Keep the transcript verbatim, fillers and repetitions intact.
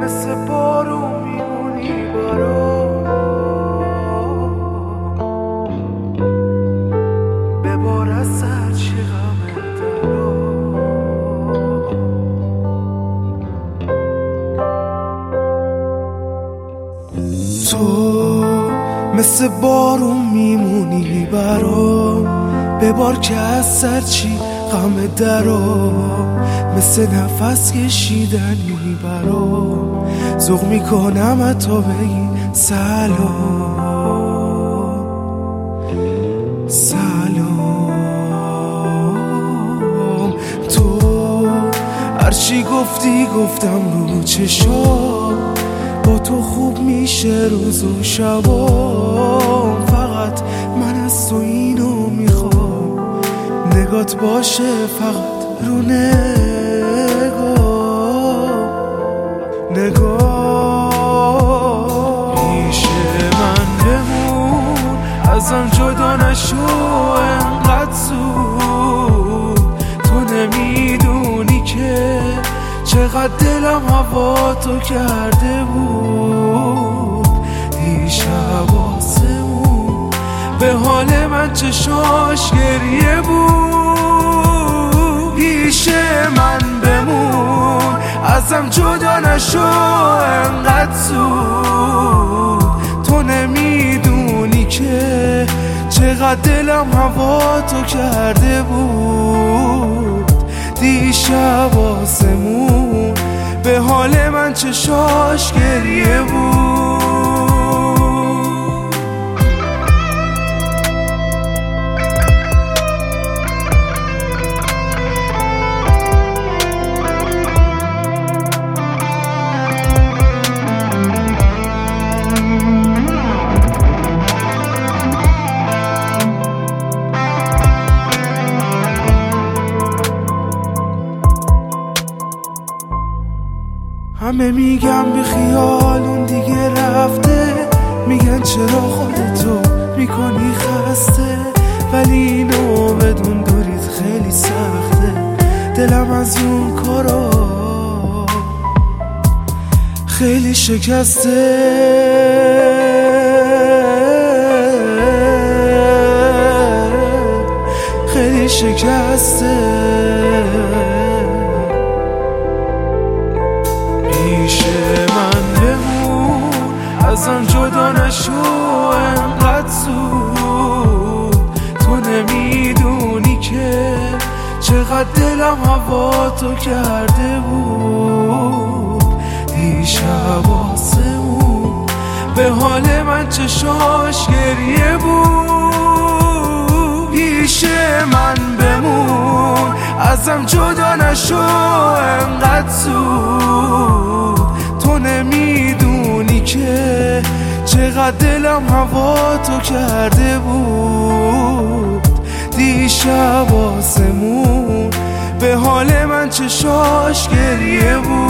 مثل بارون میمونی برام، ببار از سر چی غم درام. تو مثل بارون میمونی برام، ببار که از سر چی غم درام. مثل نفس کشیدنی برام، ذوق میکنم تا بگی سلام سلام. تو هرچی گفتی گفتم رو چشام، با تو خوب میشه روز و شبام. فقط من از تو اینو میخوام، نگات باشه فقط رو نگاه نگاه. پیش من بمون، ازم جدا نشو انقدر زود. تو نمیدونی که چقدر دلم هوا تو کرده بود. دیشب آسمون به حال من چشاش گریه بود. پیش من بمون، ازم جدا نشو انقدر زود. تو نمیدونی که چقدر دلم هوا تو کرده بود. دیشب آسمون به حال من چشاش گریه بود. همه میگم بی خیال اون دیگه رفته، میگن چرا خودتو میکنی خسته. ولی اینو بدون دورید خیلی سخته، دلم از اون کارا خیلی شکسته. خیلی شکسته. پیش من بمون، ازم جدا نشو انقدر زود. تو نمیدونی که چقدر دلم هوا تو کرده بود. دیشب آسمون به حال من چشاش گریه بود. پیش من بمون، ازم جدا نشو انقدر زود. تو نمیدونی که چقدر دلم هوا تو کرده بود. دیشب آسمون به حال من چشاش گریه بود.